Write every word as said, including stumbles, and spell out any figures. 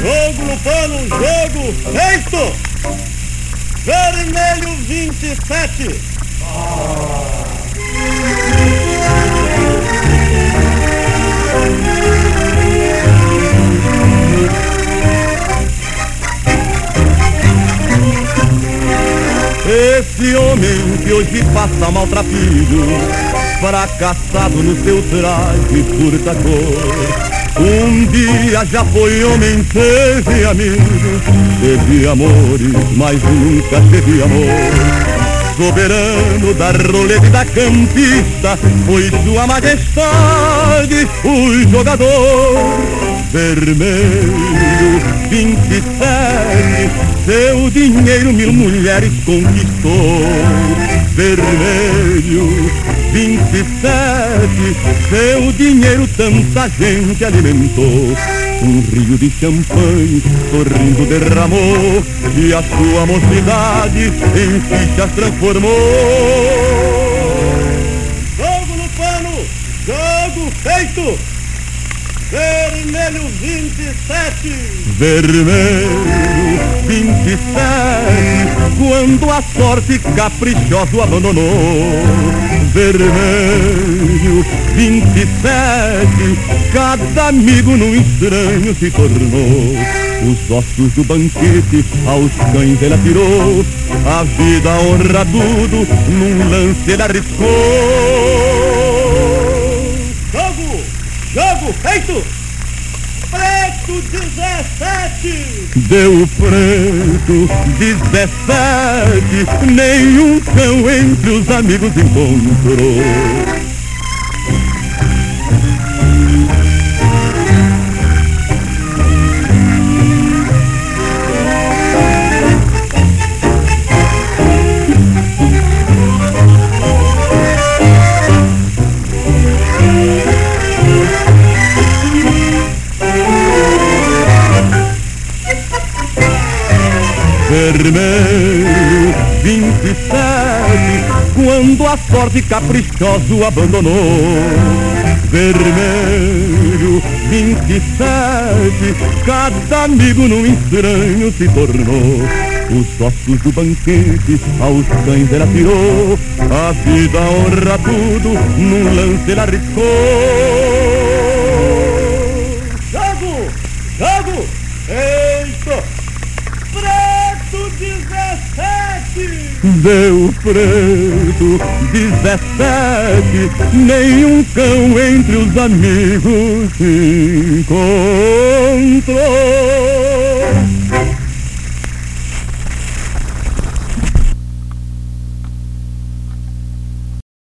Jogo no pano, jogo feito! Vermelho vinte e sete. Esse homem que hoje passa maltrapilho, fracassado no seu traje furta-cor, um dia já foi homem, teve amigos, teve amores, mas nunca teve amor. Soberano da roleta e da campista, foi sua majestade o jogador. Vermelho vinte e sete, seu dinheiro mil mulheres conquistou. Vermelho vinte e sete, seu dinheiro tanta gente alimentou. Um rio de champanhe sorrindo derramou, e a sua mocidade em fichas transformou. Jogo no pano, jogo feito! Vermelho vinte e sete. Vermelho vinte e sete, quando a sorte caprichosa o abandonou. Vermelho vinte e sete, cada amigo num estranho se tornou. Os ossos do banquete aos cães ele atirou, a vida, a honra, tudo num lance ele arriscou. Jogo feito! Preto dezessete! Deu preto dezessete, nenhum cão entre os amigos encontrou. Vermelho vinte e sete, quando a sorte caprichosa o abandonou. Vermelho vinte e sete, cada amigo num estranho se tornou. Os ossos do banquete aos cães ele atirou, a vida, a honra, tudo num lance ele arriscou. Jogo! Jogo! Eita! dezessete! Deu preto dezessete, nenhum cão entre os amigos se encontrou.